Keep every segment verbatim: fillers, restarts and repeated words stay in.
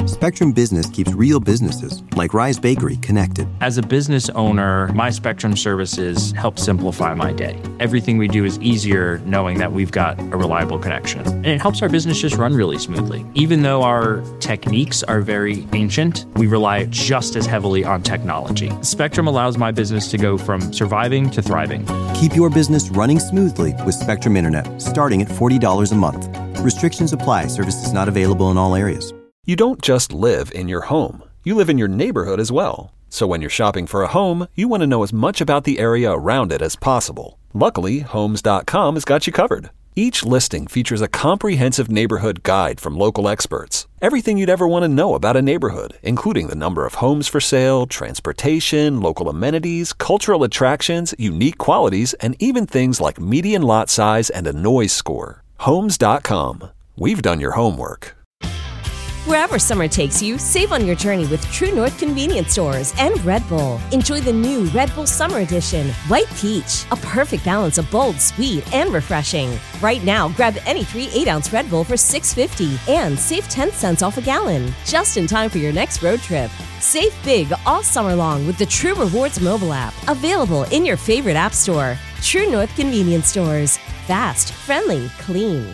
Spectrum Business keeps real businesses, like Rise Bakery, connected. As a business owner, my Spectrum services help simplify my day. Everything we do is easier knowing that we've got a reliable connection. And it helps our business just run really smoothly. Even though our techniques are very ancient, we rely just as heavily on technology. Spectrum allows my business to go from surviving to thriving. Keep your business running smoothly with Spectrum Internet, starting at forty dollars a month. Restrictions apply. Services not available in all areas. You don't just live in your home. You live in your neighborhood as well. So when you're shopping for a home, you want to know as much about the area around it as possible. Luckily, Homes dot com has got you covered. Each listing features a comprehensive neighborhood guide from local experts. Everything you'd ever want to know about a neighborhood, including the number of homes for sale, transportation, local amenities, cultural attractions, unique qualities, and even things like median lot size and a noise score. Homes dot com. We've done your homework. Wherever summer takes you, save on your journey with True North Convenience Stores and Red Bull. Enjoy the new Red Bull Summer Edition, White Peach, a perfect balance of bold, sweet, and refreshing. Right now, grab any three eight-ounce Red Bull for six fifty and save ten cents off a gallon, just in time for your next road trip. Save big all summer long with the True Rewards mobile app, available in your favorite app store. True North Convenience Stores. Fast, friendly, clean.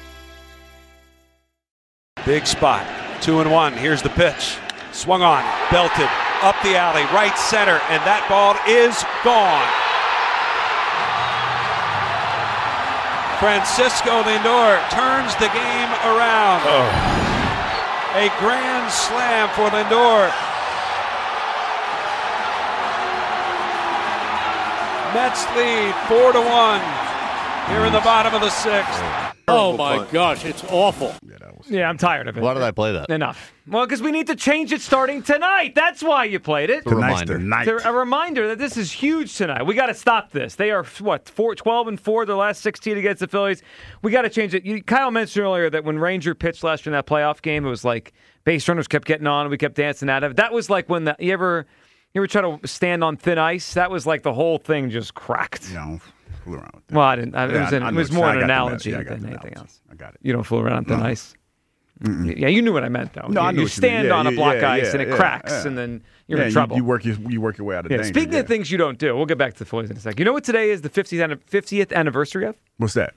Big spot, two and one. Here's the pitch. Swung on, belted, up the alley, right center, and that ball is gone. Francisco Lindor turns the game around. Oh. A grand slam for Lindor. Mets lead four to one here in the bottom of the sixth. Oh my gosh, it's awful. Yeah, that was... yeah, I'm tired of it. Why did I play that? Enough. Well, because we need to change it starting tonight. That's why you played it. A reminder. Night. A reminder that this is huge tonight. We got to stop this. They are, what, four, twelve and four, their last sixteen against the Phillies. We got to change it. You, Kyle mentioned earlier that when Ranger pitched last year in that playoff game, it was like base runners kept getting on and we kept dancing out of it. That was like when the, you ever you ever try to stand on thin ice? That was like the whole thing just cracked. No. Fool around with that. Well, I didn't. I, yeah, it was, an, I, I it was more I an analogy yeah, than anything else. I got it. You don't fool around on thin no. ice. Mm-mm. Yeah, you knew what I meant, though. No, you, I knew you what stand you mean. on Yeah, a block yeah, ice yeah, and it yeah, cracks, yeah. and then you're yeah, in trouble. You, you work your, you work your way out of yeah, danger. Speaking yeah. of things you don't do, we'll get back to the Phillies in a second. You know what today is the fiftieth anniversary of? What's that?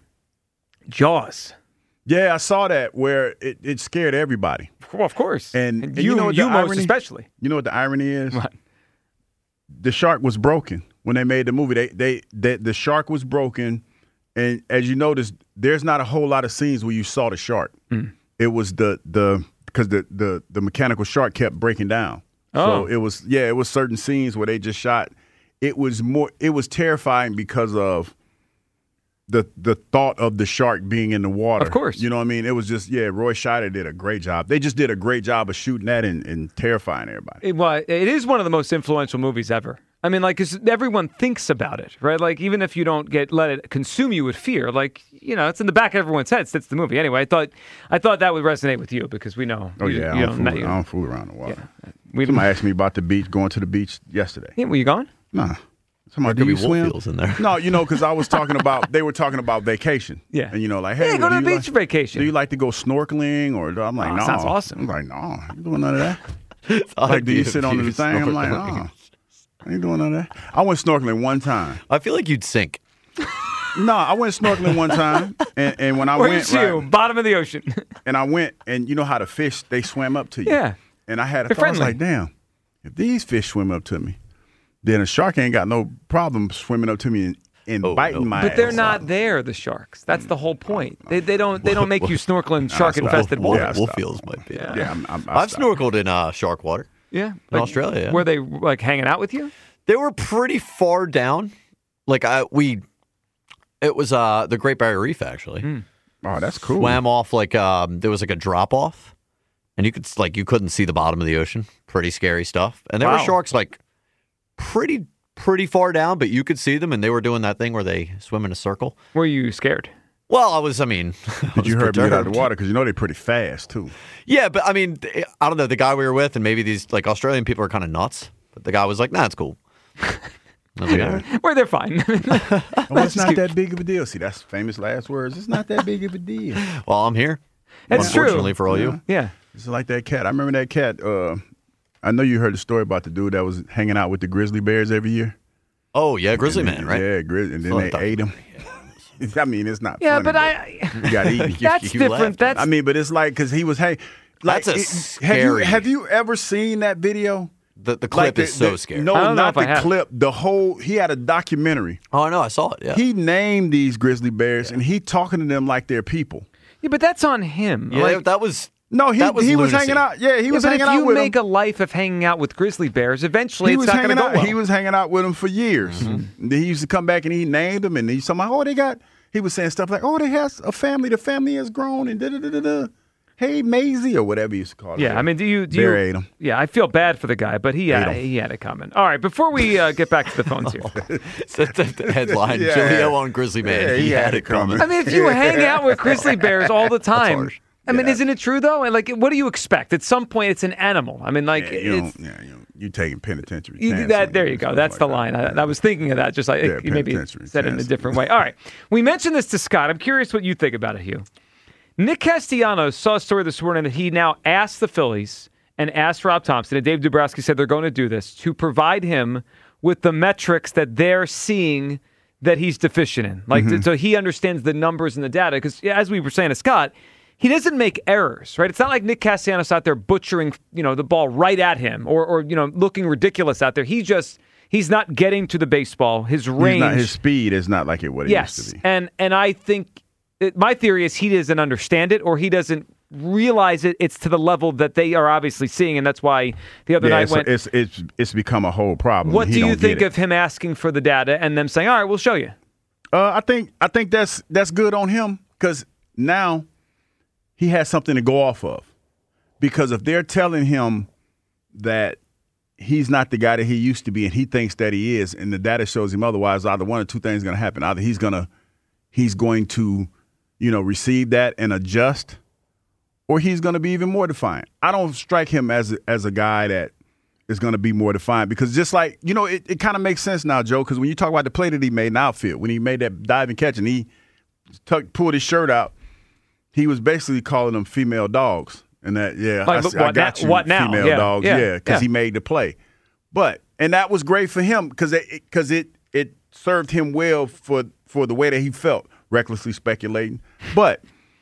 Jaws. Yeah, I saw that where it, it scared everybody. Well, of course. And, and and you, you know what you the most irony, especially. You know what the irony is? What? The shark was broken when they made the movie. They, they, they the shark was broken. And as you notice, there's not a whole lot of scenes where you saw the shark. Mm. It was the the because the, the the mechanical shark kept breaking down. Oh. So it was yeah, it was certain scenes where they just shot. It was more. It was terrifying because of the the thought of the shark being in the water. Of course, you know what I mean. It was just yeah. Roy Scheider did a great job. They just did a great job of shooting that and, and terrifying everybody. It, well, it is one of the most influential movies ever. I mean, like, 'cause everyone thinks about it, right? Like, even if you don't get let it consume you with fear, like, you know, it's in the back of everyone's head since the movie. Anyway, I thought I thought that would resonate with you because we know. Oh you, yeah, you I, don't know, fool, you, I don't fool around the water. Yeah. We Somebody asked me about the beach, going to the beach yesterday. Yeah, were you gone? Nah. Somebody, do you swim? In there. No, you know, because I was talking about, they were talking about vacation. Yeah. And, you know, like, hey, yeah, go to the beach like, vacation. Do you like to go snorkeling? Or I'm like, oh, no. Sounds awesome. I'm like, no, you doing none of that. Like, do you sit on the thing? I'm like, no. I ain't doing none of that. I went snorkeling one time. I feel like you'd sink. No, I went snorkeling one time, and, and when I Where's went, you? Right, Bottom of the ocean. And I went, and you know how the fish, they swam up to you. Yeah. And I had a They're thought, I was friendly. like, damn, if these fish swim up to me, then a shark ain't got no problem swimming up to me and, and Oh, biting no. my But ass. they're not there, the sharks. That's the whole point. They they don't they don't make you snorkel in shark-infested Wolf- water. yeah, Wolf stop. feels might be. Yeah. Yeah, I'm, I'm, I I've stopped. snorkeled in uh, shark water. Yeah, In Australia, yeah. Were they like hanging out with you? They were pretty far down. Like I, we, it was uh, the Great Barrier Reef actually. Mm. Oh, that's cool. Swam off like um, there was like a drop off, and you could like you couldn't see the bottom of the ocean. Pretty scary stuff. And there Wow. were sharks like pretty pretty far down, but you could see them, and they were doing that thing where they swim in a circle. Were you scared? Well, I was. I mean, I Did you was heard me get out of perturbed. the water? Because you know they're pretty fast, too. Yeah, but I mean, I don't know. The guy we were with, and maybe these like Australian people are kind of nuts. But the guy was like, "Nah, it's cool." I was like, all right. Well, they're fine. Well, it's not that big of a deal. See, that's famous last words. It's not that big of a deal. Well, I'm here. That's true. Unfortunately for all Yeah. you. Yeah. It's like that cat. I remember that cat. Uh, I know you heard the story about the dude that was hanging out with the grizzly bears every year. Oh, yeah, Grizzly and Man, then, right? Yeah, grizzly, and then So they I thought- ate him. I mean, it's not Yeah, funny, but I. you got eaten. That's you different. laughed. That's I mean, but it's like, because he was, hey, like, That's a it- have you scary- have you ever seen that video? The, the clip Like the- is so the- scary. No, I don't know not if I the have. clip. The whole, he had a documentary. Oh, I know. I saw it, yeah. He named these grizzly bears, and he talking to them like they're people. yeah, but that's on him. yeah, Like, that was... No, he That was he was lunacy. hanging out. Yeah, he yeah, was but hanging if out you with make them. a life of hanging out with grizzly bears, eventually He it's was not going hanging to go out. well. He was hanging out with them for years. Mm-hmm. Then he used to come back and he named them, and he's talking about, oh, they got. He was saying stuff like, oh, they has a family. The family has grown, and da da da da da. Hey, Maisie, or whatever he used to call it. Yeah, I mean, do you do Bear you? ate him. Yeah, I feel bad for the guy, but he had, Ate him. he had it coming. All right, before we uh, get back to the phones here, That's the headline. Yeah. Julio on Grizzly Man. Yeah, he, had, it coming. I mean, if you hang out with grizzly bears all the time, harsh. I mean, Yeah. isn't it true though? And like, what do you expect? At some point, it's an animal. I mean, like, Yeah, you it's. don't, yeah, you, don't, you taking penitentiary. You, chances that and there you go. stuff That's like the that. line. I, I was thinking of that. Just like Yeah, you maybe penitentiary said it in a chances. different way. All right, we mentioned this to Scott. I'm curious what you think about it, Hugh. Nick Castellanos saw a story this morning that he now asked the Phillies and asked Rob Thompson, and Dave Dubrowski said they're going to do this to provide him with the metrics that they're seeing that he's deficient in. Like, Mm-hmm. so he understands the numbers and the data. Because as we were saying to Scott, he doesn't make errors, right? It's not like Nick Castellanos out there butchering, you know, the ball right at him or, or you know, looking ridiculous out there. He just he's not getting to the baseball. His He's range, not, his speed is not like it what it yes, used to be. and and I think it, my theory is he doesn't understand it or he doesn't realize it. It's to the level that they are obviously seeing, and that's why the other Yeah, night it's, went. it's it's it's become a whole problem. What He do you don't think get it. of him asking for the data and them saying, "All right, we'll show you"? Uh, I think I think that's that's good on him because now he has something to go off of. Because if they're telling him that he's not the guy that he used to be and he thinks that he is, and the data shows him otherwise, either one or two things going to happen. Either he's gonna he's going to, you know, receive that and adjust, or he's going to be even more defiant. I don't strike him as a, as a guy that is going to be more defiant because just like, you know, it, it kind of makes sense now, Joe, because when you talk about the play that he made in outfield, when he made that diving catch and he tuck, pulled his shirt out, he was basically calling them female dogs. And that, yeah, Like, I, what I got now- you, what now? female Yeah, dogs, yeah, yeah, because yeah. he made the play. But, and that was great for him because it, because it, it served him well for, for the way that he felt, recklessly speculating. But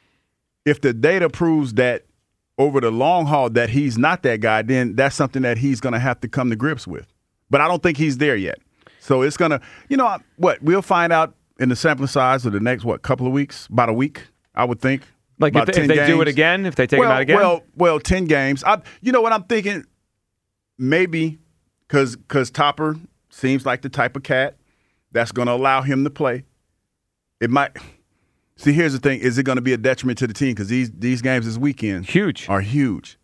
if the data proves that over the long haul that he's not that guy, then that's something that he's going to have to come to grips with. But I don't think he's there yet. So it's going to, you know, what, we'll find out in the sampling size of the next, what, couple of weeks, about a week, I would think. Like if, About if ten they do it games. again, if they take well, him out again. Well, well, ten games. I, you know what I'm thinking? Maybe because because Topper seems like the type of cat that's going to allow him to play. It might. See, here's the thing: is it going to be a detriment to the team? Because these these games this weekend huge are huge.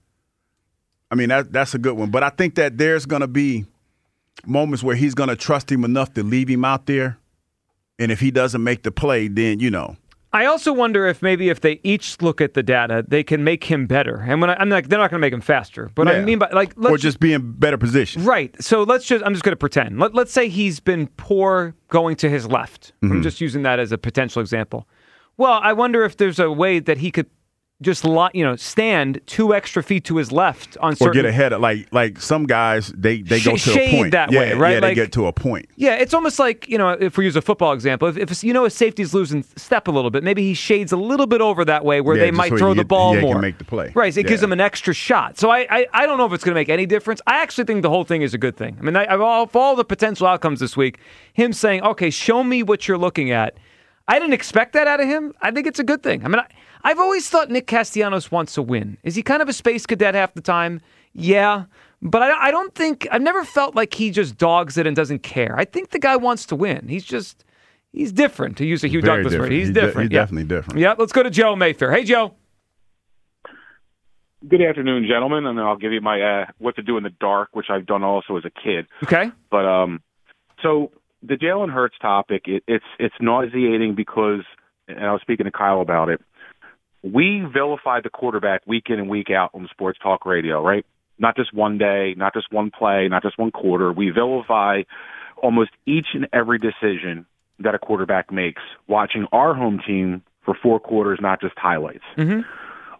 I mean, that that's a good one. But I think that there's going to be moments where he's going to trust him enough to leave him out there, and if he doesn't make the play, then you know. I also wonder if maybe if they each look at the data, they can make him better. And when I, I'm like, they're not going to make him faster, but I Yeah. mean by like, let's or just be in better position. right. So let's just, I'm just going to pretend. Let, let's say he's been poor going to his left. Mm-hmm. I'm just using that as a potential example. Well, I wonder if there's a way that he could just li- you know stand two extra feet to his left on Or certain. get ahead of like like some guys they they go Sh- to a shade point that yeah, way, right? Yeah, Like- they get to a point. Yeah, it's almost like, you know, if we use a football example, if, if you know a safety's losing step a little bit, maybe he shades a little bit over that way where Yeah, they just might so he throw the get- ball yeah, he more. can make the play. Right, it gives Yeah. him an extra shot. So I, I, I don't know if it's going to make any difference. I actually think the whole thing is a good thing. I mean, I, of all, of all the potential outcomes this week, him saying, okay, show me what you're looking at. I didn't expect that out of him. I think it's a good thing. I mean, I, I've always thought Nick Castellanos wants to win. Is he kind of a space cadet half the time? Yeah. But I, I don't think, I've never felt like he just dogs it and doesn't care. I think the guy wants to win. He's just, he's different, to use a Hugh Very Douglas word. different. He's He's de- different. he's yeah. definitely different. Yeah, let's go to Joe Mayfair. Hey, Joe. Good afternoon, gentlemen, and I'll give you my uh, what to do in the dark, which I've done also as a kid. Okay. But um, so the Jalen Hurts topic, it, it's it's nauseating because, and I was speaking to Kyle about it. We vilify the quarterback week in and week out on sports talk radio, right? Not just one day, not just one play, not just one quarter. We vilify almost each and every decision that a quarterback makes, watching our home team for four quarters, not just highlights. Mm-hmm.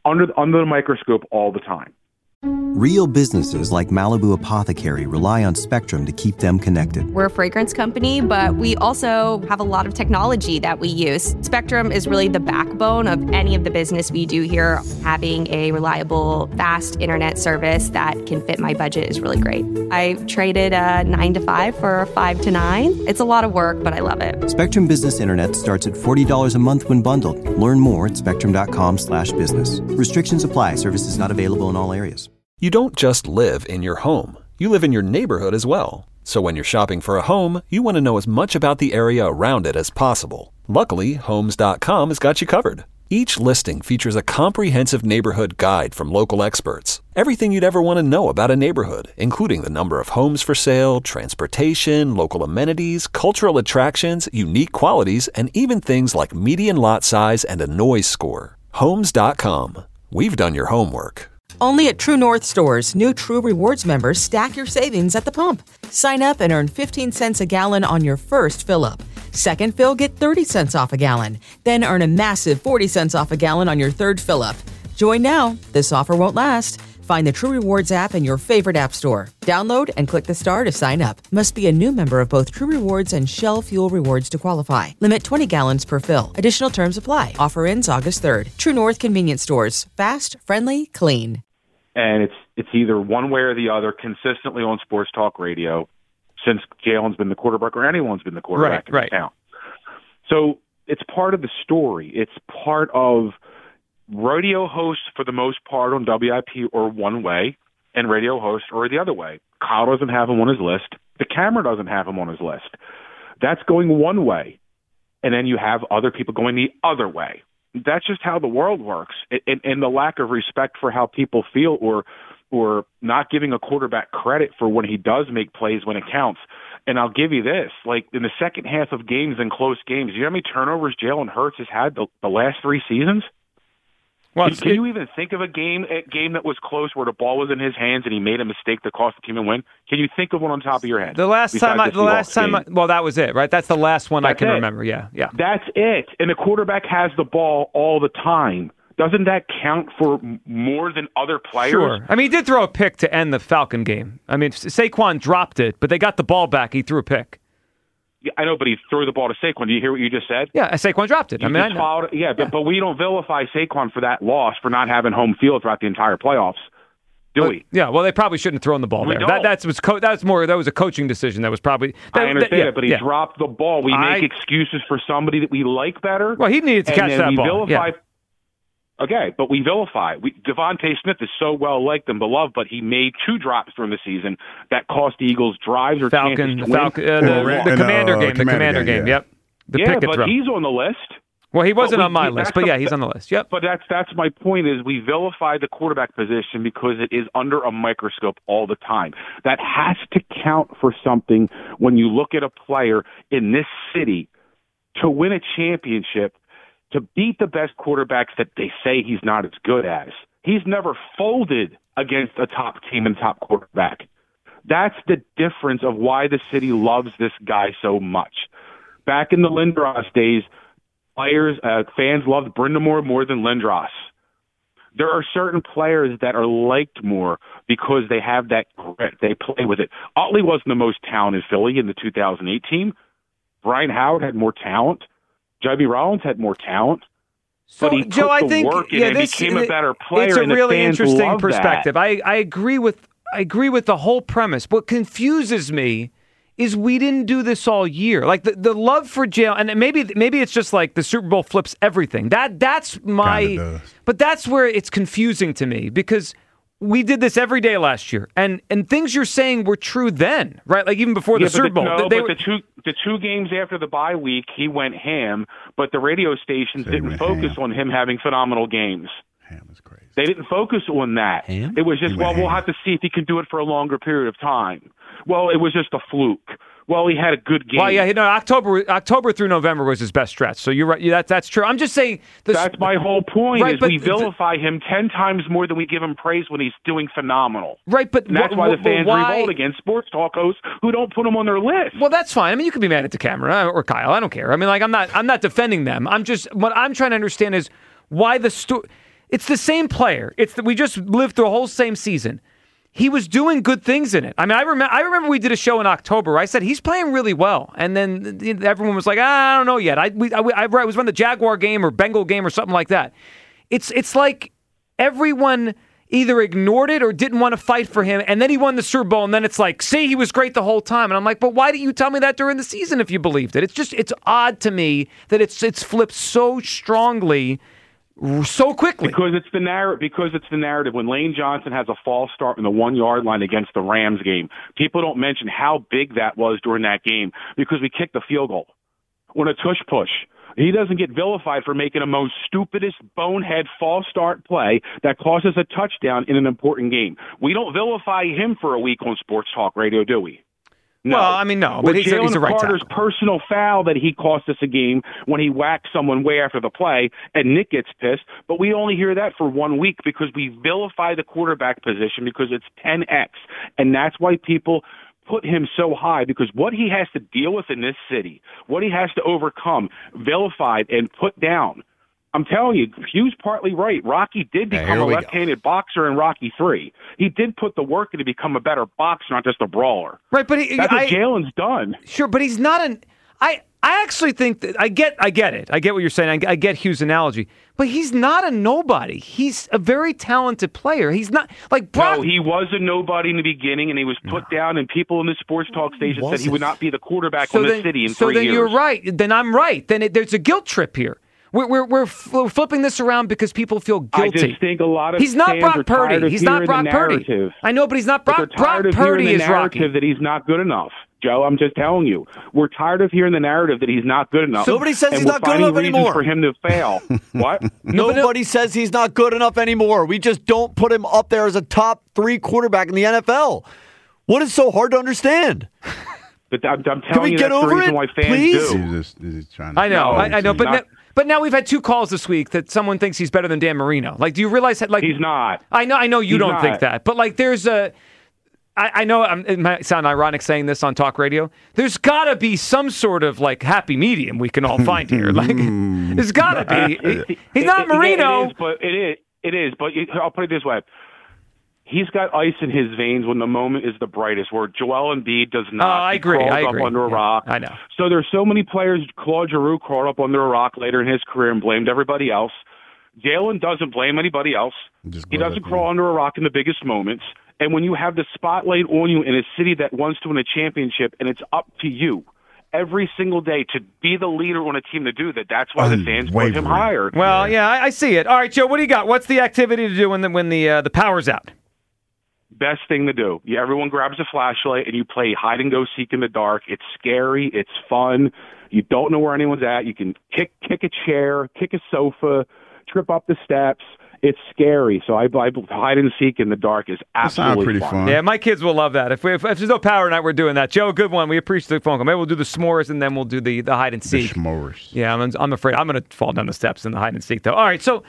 under under the microscope all the time. Real businesses like Malibu Apothecary rely on Spectrum to keep them connected. We're a fragrance company, but we also have a lot of technology that we use. Spectrum is really the backbone of any of the business we do here. Having a reliable, fast internet service that can fit my budget is really great. I traded a nine to five for a five to nine. It's a lot of work, but I love it. Spectrum Business Internet starts at forty dollars a month when bundled. Learn more at spectrum.com slash business. Restrictions apply. Services not available in all areas. You don't just live in your home. You live in your neighborhood as well. So when you're shopping for a home, you want to know as much about the area around it as possible. Luckily, Homes dot com has got you covered. Each listing features a comprehensive neighborhood guide from local experts. Everything you'd ever want to know about a neighborhood, including the number of homes for sale, transportation, local amenities, cultural attractions, unique qualities, and even things like median lot size and a noise score. Homes dot com. We've done your homework. Only at True North stores, new True Rewards members stack your savings at the pump. Sign up and earn fifteen cents a gallon on your first fill-up. Second fill, get thirty cents off a gallon. Then earn a massive forty cents off a gallon on your third fill-up. Join now. This offer won't last. Find the True Rewards app in your favorite app store. Download and click the star to sign up. Must be a new member of both True Rewards and Shell Fuel Rewards to qualify. Limit twenty gallons per fill. Additional terms apply. Offer ends August third. True North Convenience Stores. Fast, friendly, clean. And it's it's either one way or the other consistently on sports talk radio since Jalen's been the quarterback or anyone's been the quarterback right, in right. town. So it's part of the story. It's part of radio hosts for the most part on W I P or one way, and radio hosts or the other way. Kyle doesn't have him on his list. The camera doesn't have him on his list. That's going one way. And then you have other people going the other way. That's just how the world works. And, and the lack of respect for how people feel or or not giving a quarterback credit for when he does make plays when it counts. And I'll give you this, like in the second half of games and close games, you know how many turnovers Jalen Hurts has had the, the last three seasons? Well, can, can you even think of a game a game that was close where the ball was in his hands and he made a mistake that cost the team a win? Can you think of one on top of your head? The last time, I, the last time, I, well, that was it, right? That's the last one That's I can it. remember. Yeah, yeah. That's it. And the quarterback has the ball all the time. Doesn't that count for more than other players? Sure. I mean, he did throw a pick to end the Falcon game. I mean, Saquon dropped it, but they got the ball back. He threw a pick. Yeah, I know, but he threw the ball to Saquon. Do you hear what you just said? Yeah, Saquon dropped it. You I mean, I know. Followed, yeah, but, yeah, but we don't vilify Saquon for that loss for not having home field throughout the entire playoffs, do well, we? Yeah, well, they probably shouldn't have thrown the ball we there. Don't. That that's was co- that was more that was a coaching decision. That was probably. That, I understand that, yeah, it, but he yeah. dropped the ball. We I, make excuses for somebody that we like better. Well, he needed to and catch then that we ball. Vilify, yeah. Okay, but we vilify. We, Devontae Smith is so well liked and beloved, but he made two drops during the season that cost the Eagles drives or Falcon, chances to Falcon, win. uh, the, the, the Commander uh, game, the Commander game. yeah. Yep. The yeah, Pickett but throw. he's on the list. Well, he wasn't we, on my we, list, but yeah, he's on the list. Yep. But that's that's my point is we vilify the quarterback position because it is under a microscope all the time. That has to count for something when you look at a player in this city to win a championship, to beat the best quarterbacks that they say he's not as good as. He's never folded against a top team and top quarterback. That's the difference of why the city loves this guy so much. Back in the Lindros days, players, uh, fans loved Brindamore more than Lindros. There are certain players that are liked more because they have that grit. They play with it. Utley wasn't the most talented Philly in the two thousand eight team. Brian Howard had more talent. J B Rollins had more talent. So, but he Joe, put I the think work in yeah, and this, became a better player. It's a and the really fans interesting love perspective. that. I, I agree with I agree with the whole premise. What confuses me is we didn't do this all year. Like the, the love for Jalen, and maybe maybe it's just like the Super Bowl flips everything. That that's my, but that's where it's confusing to me because we did this every day last year, and and things you're saying were true then, right? Like even before yeah, the Super the, Bowl. No, they but were, the two the two games after the bye week, he went ham. But the radio stations Say didn't focus ham. on him having phenomenal games. Ham is crazy. They didn't focus on that. Ham? It was just, He well, went we'll ham. have to see if he can do it for a longer period of time. Well, it was just a fluke. Well, he had a good game. well, yeah, no, October October through November was his best stretch. So you're right. Yeah, that, that's true. I'm just saying. The, That's my whole point. Right, is but we the- vilify him ten times more than we give him praise when he's doing phenomenal. Right, but And that's wh- why wh- the fans why, revolt against sports talk hosts who don't put him on their list. Well, that's fine. I mean, you could be mad at the camera or Kyle. I don't care. I mean, like, I'm not. I'm not defending them. I'm just. What I'm trying to understand is why the sto- It's the same player. It's the, we just lived through a whole same season. He was doing good things in it. I mean, I remember. I remember we did a show in October where I said he's playing really well, and then everyone was like, ah, "I don't know yet." I, we, I, I was running the Jaguar game or Bengal game or something like that. It's it's like everyone either ignored it or didn't want to fight for him, and then he won the Super Bowl, and then it's like, see, he was great the whole time. And I'm like, but why didn't you tell me that during the season if you believed it? It's just, it's odd to me that it's it's flipped so strongly so quickly. Because it's the narrative. Because it's the narrative. When Lane Johnson has a false start in the one-yard line against the Rams game, people don't mention how big that was during that game because we kicked the field goal. When a tush push. He doesn't get vilified for making a most stupidest bonehead false start play that costs us a touchdown in an important game. We don't vilify him for a week on Sports Talk Radio, do we? No. Well, I mean, no, but or he's, he's a right Carter's tackle. personal foul that he cost us a game when he whacked someone way after the play, and Nick gets pissed. But we only hear that for one week because we vilify the quarterback position because it's ten X, and that's why people put him so high, because what he has to deal with in this city, what he has to overcome, vilified and put down. I'm telling you, Hugh's partly right. Rocky did become yeah, a left-handed go. boxer in Rocky three. He did put the work in to become a better boxer, not just a brawler. Right, but he, that's I, what Jalen's done. Sure, but he's not an. I I actually think that I get I get it. I get what you're saying. I, I get Hugh's analogy, but he's not a nobody. He's a very talented player. He's not like Brock. No, he was a nobody in the beginning, and he was put no. down. And people in the sports talk station said he would not be the quarterback so on then, the city in so three then years. You're right. Then I'm right. Then it, there's a guilt trip here. We're we're we're flipping this around because people feel guilty. I just think a lot of he's not fans Brock are tired Purdy. of He's not hearing Brock the Purdy. narrative. I know, but he's not Brock. But they're tired Brock of Purdy hearing is the Rocky. narrative that he's not good enough. Joe, I'm just telling you, we're tired of hearing the narrative that he's not good enough. Nobody says and he's we're not good finding enough anymore. For him to fail, what? Nobody says he's not good enough anymore. We just don't put him up there as a top three quarterback in the N F L. What is so hard to understand? But I'm, I'm telling Can we you, get that's over the reason it, why fans please? do. He's just, he's just trying to I know, No, I, I know, but not, now, but now we've had two calls this week that someone thinks he's better than Dan Marino. Like, do you realize that? Like, he's not. I know, I know you He's don't not. think that, but like, there's a. I, I know I'm, it might sound ironic saying this on talk radio. There's got to be some sort of like happy medium we can all find here. Like, there's got to be. He, he's not it, Marino. It is, but it is. It is. But it, I'll put it this way. He's got ice in his veins when the moment is the brightest, where Joel Embiid does not. Oh, I agree. He crawls I up agree. under a Yeah, rock. I know. So there's so many players. Claude Giroux crawled up under a rock later in his career and blamed everybody else. Jalen doesn't blame anybody else. He doesn't crawl up, under a rock in the biggest moments. And when you have the spotlight on you in a city that wants to win a championship, and it's up to you every single day to be the leader on a team to do that, that's why the fans put him higher. Well, yeah, I, I see it. All right, Joe, what do you got? What's the activity to do when the when the uh, the power's out? Best thing to do. Yeah, everyone grabs a flashlight and you play hide and go seek in the dark. It's scary. It's fun. You don't know where anyone's at. You can kick kick a chair, kick a sofa, trip up the steps. It's scary. So I, I hide and seek in the dark is absolutely pretty fun. fun. Yeah, my kids will love that. If, we, if, if there's no power tonight, we're doing that. Joe, good one. We appreciate the phone call. Maybe we'll do the s'mores and then we'll do the, the hide and seek. The s'mores. Yeah, I'm, I'm afraid I'm going to fall down the steps in the hide and seek, though. All right, so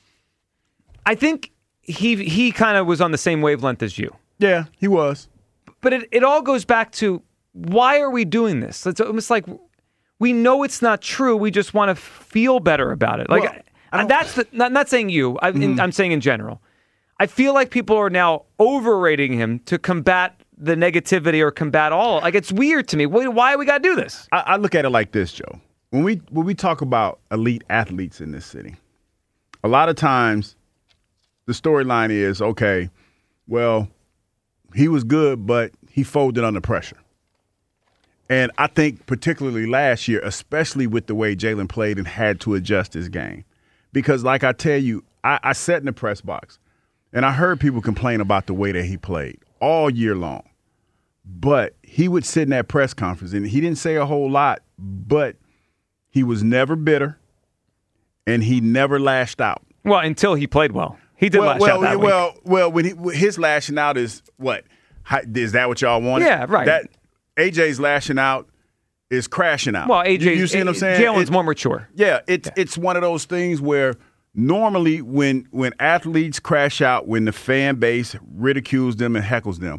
I think he he kind of was on the same wavelength as you. Yeah, he was. But it, it all goes back to, why are we doing this? It's almost like we know it's not true. We just want to feel better about it. Like, Well, and that's the, not, not saying you. I, in, I'm saying in general. I feel like people are now overrating him to combat the negativity or combat all. Like, it's weird to me. Why, why we got to do this? I, I look at it like this, Joe. When we when we talk about elite athletes in this city, a lot of times the storyline is, okay, well, he was good, but he folded under pressure. And I think particularly last year, especially with the way Jalen played and had to adjust his game. Because like I tell you, I, I sat in the press box, and I heard people complain about the way that he played all year long. But he would sit in that press conference, and he didn't say a whole lot, but he was never bitter, and he never lashed out. Well, until he played well. He did well, lash well, out that well, week. Well, when he, his lashing out is what? How, is that what y'all wanted? Yeah, right. That A J's lashing out is crashing out. Well, A J, you, you see what I'm saying? Jalen's It- more mature. Yeah, it's yeah. it's one of those things where normally when when athletes crash out, when the fan base ridicules them and heckles them,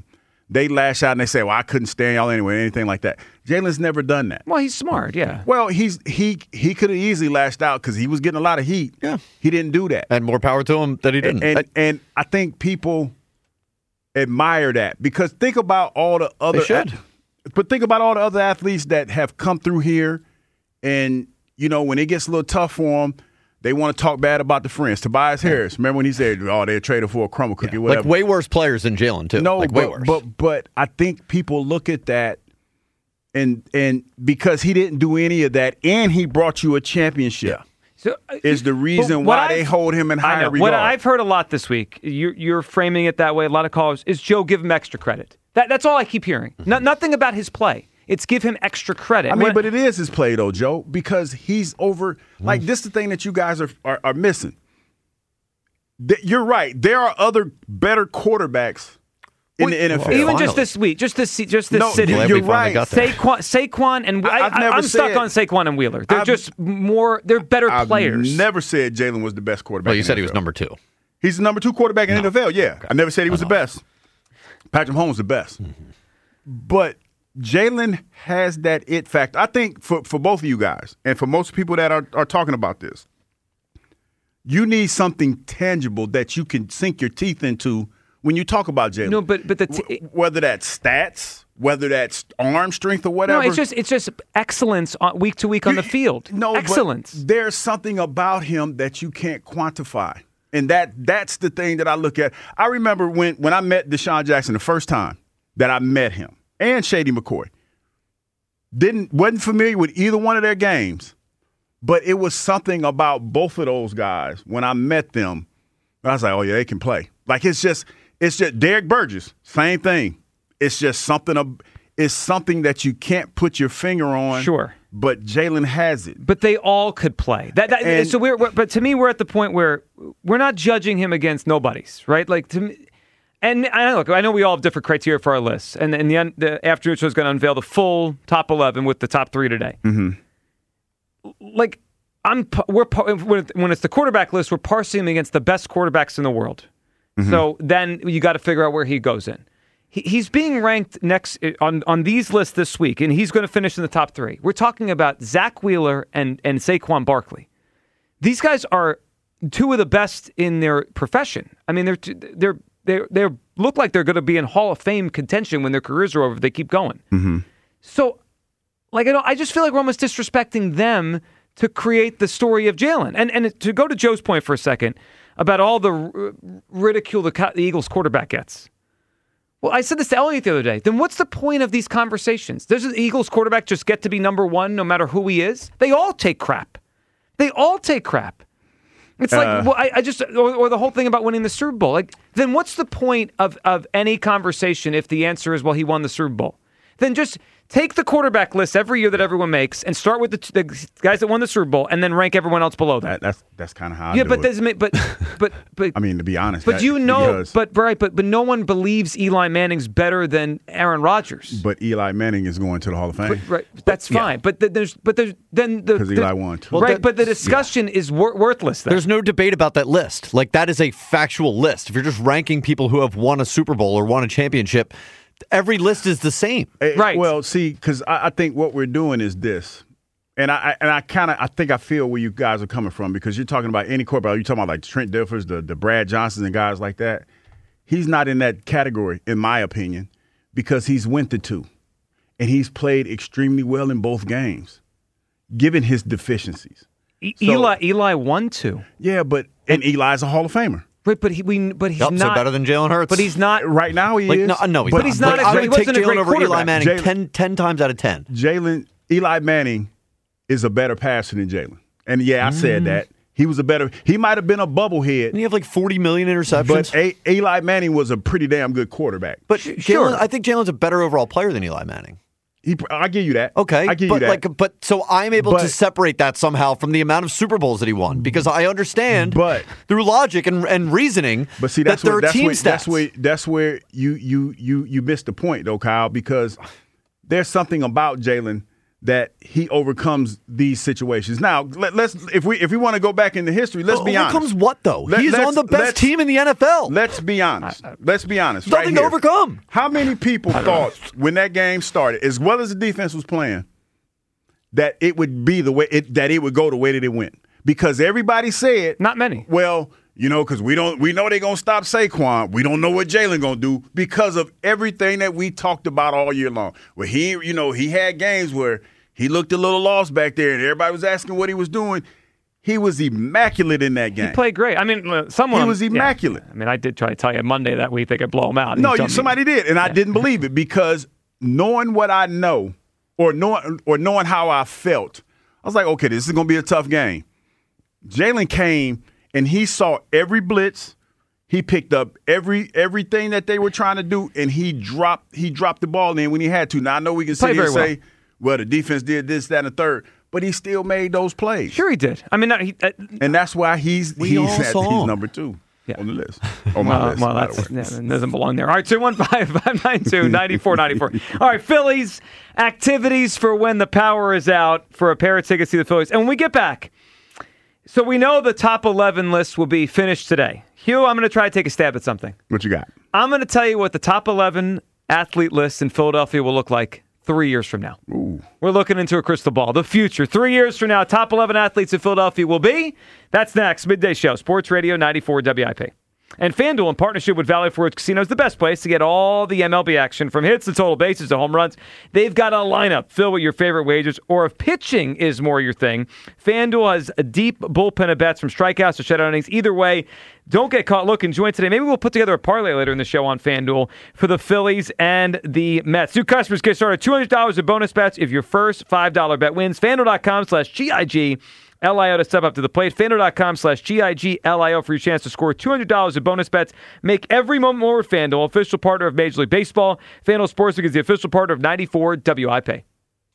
they lash out and they say, well, I couldn't stand y'all anyway, anything like that. Jalen's never done that. Well, he's smart, yeah. Well, he's he he could have easily lashed out because he was getting a lot of heat. Yeah. He didn't do that. And more power to him that he didn't. And, and, and I think people admire that because think about all the other They should. But think about all the other athletes that have come through here and, you know, when it gets a little tough for them, they want to talk bad about the friends. Tobias Harris, remember when he said, oh, they're traded for a crumble cookie, Yeah. whatever. Like way worse players than Jalen, too. No, like but, way worse. but but I think people look at that and and because he didn't do any of that and he brought you a championship. Yeah. So, uh, is the reason what why I've- they hold him in I higher know. regard. What I've heard a lot this week, you're, you're framing it that way, a lot of callers, is Joe, give him extra credit. That, that's all I keep hearing. No, nothing about his play. It's give him extra credit. I mean, When- but it is his play, though, Joe, because he's over. Like, this is the thing that you guys are, are, are missing. Th- You're right. There are other better quarterbacks in the N F L. Even just this week, just this, just this No, city. you're- you're right. Saquon, Saquon and I, I've never I'm stuck said- on Saquon and Wheeler. They're I've- just more. They're better I've players. never said Jalen was the best quarterback. Well, you in said the he was N F L. number two. He's the number two quarterback in the N F L, yeah. I never said he was the best. Patrick Mahomes the best. Mm-hmm. But Jalen has that it factor. I think for, for both of you guys and for most people that are, are talking about this, you need something tangible that you can sink your teeth into when you talk about Jalen. No, but but the t- W- whether that's stats, whether that's arm strength or whatever. No, it's just it's just excellence on, week to week on the field. No, but excellence. there's something about him that you can't quantify. And that that's the thing that I look at. I remember when, when I met Deshaun Jackson the first time that I met him and Shady McCoy. Didn't wasn't familiar with either one of their games, but it was something about both of those guys when I met them. I was like, oh yeah, they can play. Like it's just it's just Derek Burgess, same thing. It's just something of it's something that you can't put your finger on. Sure. But Jalen has it. But they all could play. That, that And- so we're, we're but to me we're at the point where we're not judging him against nobodies, right? Like to me, and I look, I know we all have different criteria for our lists, and and the, un- the afternoon show is going to unveil the full top eleven with the top three today. Mm-hmm. Like I'm, pa- we're pa- when it- when it's the quarterback list, we're parsing him against the best quarterbacks in the world. Mm-hmm. So then you got to figure out where he goes in. He, he's being ranked next on, on these lists this week, and he's going to finish in the top three. We're talking about Zach Wheeler and, and Saquon Barkley. These guys are two of the best in their profession. I mean, they're they're they they look like they're going to be in Hall of Fame contention when their careers are over if they keep going. Mm-hmm. So, like, I don't, I just feel like we're almost disrespecting them to create the story of Jalen. And and to go to Joe's point for a second about all the r- ridicule the, the Eagles quarterback gets. Well, I said this to Elliot the other day. Then what's the point of these conversations? Does the Eagles quarterback just get to be number one no matter who he is? They all take crap. They all take crap. It's like, Uh, well, I, I just, or, or the whole thing about winning the Super Bowl. Like, then what's the point of, of any conversation if the answer is, well, he won the Super Bowl? Then just take the quarterback list every year that everyone makes and start with the, the guys that won the Super Bowl and then rank everyone else below them. That, that's that's kind of how I yeah, do but it. doesn't make, but but but I mean, to be honest. but that- you know, because- but right, but but no one believes Eli Manning's better than Aaron Rodgers. But Eli Manning is going to the Hall of Fame. But, right, that's fine. But th- there's, but there's then the 'Cause the- Eli won, too. right? Well, that- but the discussion is wor- worthless. Then. There's no debate about that list. Like, that is a factual list. If you're just ranking people who have won a Super Bowl or won a championship, every list is the same. Eh, Right. Well, see, because I, I think what we're doing is this, and I, I and I kind of I think I feel where you guys are coming from because you're talking about any quarterback. You're talking about like Trent Dilfers, the the Brad Johnsons, and guys like that. He's not in that category, in my opinion, because he's went to two, and he's played extremely well in both games, given his deficiencies. E- So- Eli Eli won two. Yeah, but and Eli's a Hall of Famer. Right, but he we but he's Yup, so not better than Jalen Hurts. But he's not Right now he like, is. no, no, he's but, not. he's not Like, a I great- would he take wasn't a Jalen great over Eli quarterback. Manning Jalen- ten, ten times out of ten. Jalen Eli Manning is a better passer than Jalen. And yeah, I said that. He was a better he might have been a bubblehead. Didn't he have like forty million interceptions? But a- Eli Manning was a pretty damn good quarterback. But Sure. Jalen, I think Jalen's a better overall player than Eli Manning. He, I give you that. Okay, I give but you that. like, but so I'm able to But- separate that somehow from the amount of Super Bowls that he won because I understand, But- through logic and, and reasoning, but see, that that's there where are that's team where, stats. that's where that's where you you you you missed the point though, Kyle, because there's something about Jalen that he overcomes these situations. Now, let, let's if we if we want to go back into history, let's uh, be honest. Overcomes what though? Let, He's on the best team in the N F L. Let's be honest. Let's be honest. Nothing right to here. overcome. How many people thought when that game started, as well as the defense was playing, that it would be the way it, that it would go the way that it went? Because everybody said, not many. Well, you know, because we don't, we know they're gonna stop Saquon. We don't know what Jalen gonna do because of everything that we talked about all year long. Where he, you know, he had games where he looked a little lost back there, and everybody was asking what he was doing. He was immaculate in that game. He played great. I mean, someone he was immaculate. Yeah. I mean, I did try to tell you Monday that week they could blow him out. No, you, somebody me. did, and yeah. I didn't believe it because knowing what I know, or knowing or knowing how I felt, I was like, okay, this is gonna be a tough game. Jalen came and he saw every blitz. He picked up every everything that they were trying to do, and he dropped he dropped the ball in when he had to. Now I know we can sit here and say, well. well, the defense did this, that, and the third, but he still made those plays. Sure, he did. I mean, he, uh, and that's why he's he's, at, he's number two yeah. on the list. On my well, list. Well, that's, yeah, it doesn't belong there. All right, two one five, five nine two, nine four nine four. All right, Phillies activities for when the power is out for a pair of tickets to the Phillies. And when we get back, so we know the top eleven list will be finished today. Hugh, I'm going to try to take a stab at something. What you got? I'm going to tell you what the top eleven athlete list in Philadelphia will look like three years from now. Ooh. We're looking into a crystal ball. The future. Three years from now, top eleven athletes in Philadelphia will be. That's next. Midday Show. Sports Radio ninety-four W I P. And FanDuel, in partnership with Valley Forge Casino, is the best place to get all the M L B action, from hits to total bases to home runs. They've got a lineup filled with your favorite wagers, or if pitching is more your thing, FanDuel has a deep bullpen of bets from strikeouts to shutout innings. Either way, don't get caught looking. Join today. Maybe we'll put together a parlay later in the show on FanDuel for the Phillies and the Mets. New customers get started two hundred dollars in bonus bets if your first five dollars bet wins. FanDuel.com slash G-I-G. L I O to step up to the plate. FanDuel.com slash G I G L I O for your chance to score two hundred dollars in bonus bets. Make every moment more with FanDuel, official partner of Major League Baseball. FanDuel Sportsbook is the official partner of ninety-four W I P.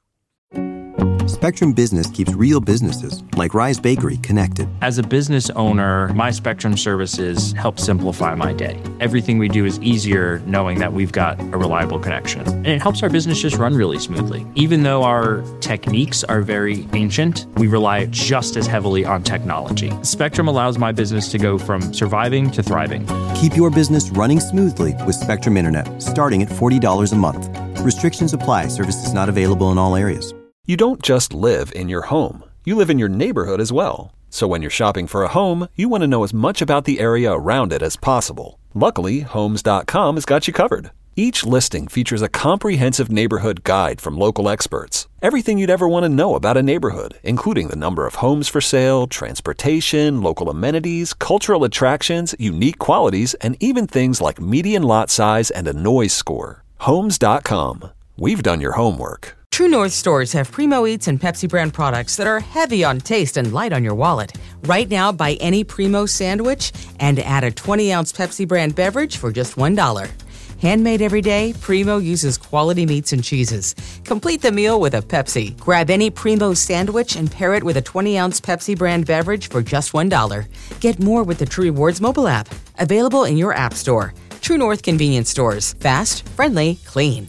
Spectrum Business keeps real businesses, like Rise Bakery, connected. As a business owner, my Spectrum services help simplify my day. Everything we do is easier knowing that we've got a reliable connection. And it helps our business just run really smoothly. Even though our techniques are very ancient, we rely just as heavily on technology. Spectrum allows my business to go from surviving to thriving. Keep your business running smoothly with Spectrum Internet, starting at forty dollars a month. Restrictions apply. Services not available in all areas. You don't just live in your home. You live in your neighborhood as well. So when you're shopping for a home, you want to know as much about the area around it as possible. Luckily, Homes dot com has got you covered. Each listing features a comprehensive neighborhood guide from local experts. Everything you'd ever want to know about a neighborhood, including the number of homes for sale, transportation, local amenities, cultural attractions, unique qualities, and even things like median lot size and a noise score. Homes dot com. We've done your homework. True North stores have Primo Eats and Pepsi brand products that are heavy on taste and light on your wallet. Right now, buy any Primo sandwich and add a twenty-ounce Pepsi brand beverage for just one dollar. Handmade every day, Primo uses quality meats and cheeses. Complete the meal with a Pepsi. Grab any Primo sandwich and pair it with a twenty-ounce Pepsi brand beverage for just one dollar. Get more with the True Rewards mobile app. Available in your app store. True North Convenience Stores. Fast, friendly, clean.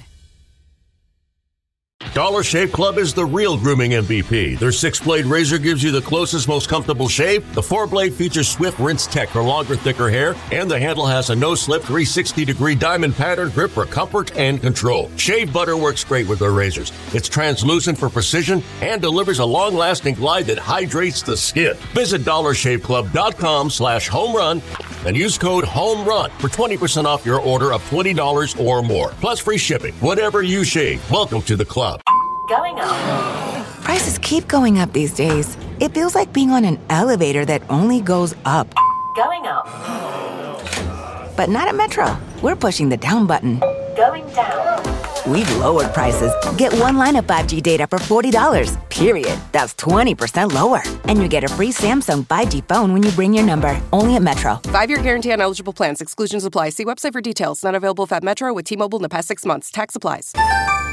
Dollar Shave Club is the real grooming M V P. Their six-blade razor gives you the closest, most comfortable shave. The four-blade features Swift Rinse Tech for longer, thicker hair. And the handle has a no-slip three hundred sixty degree diamond pattern grip for comfort and control. Shave butter works great with their razors. It's translucent for precision and delivers a long-lasting glide that hydrates the skin. Visit dollar shave club dot com slash home run and use code HOMERUN for twenty percent off your order of twenty dollars or more. Plus free shipping. Whatever you shave, welcome to the club. Going up. Prices keep going up these days. It feels like being on an elevator that only goes up. Going up. But not at Metro. We're pushing the down button. Going down. We've lowered prices. Get one line of five G data for forty dollars. Period. That's twenty percent lower. And you get a free Samsung five G phone when you bring your number. Only at Metro. Five-year guarantee on eligible plans. Exclusions apply. See website for details. Not available if at Metro with T-Mobile in the past six months. Tax applies.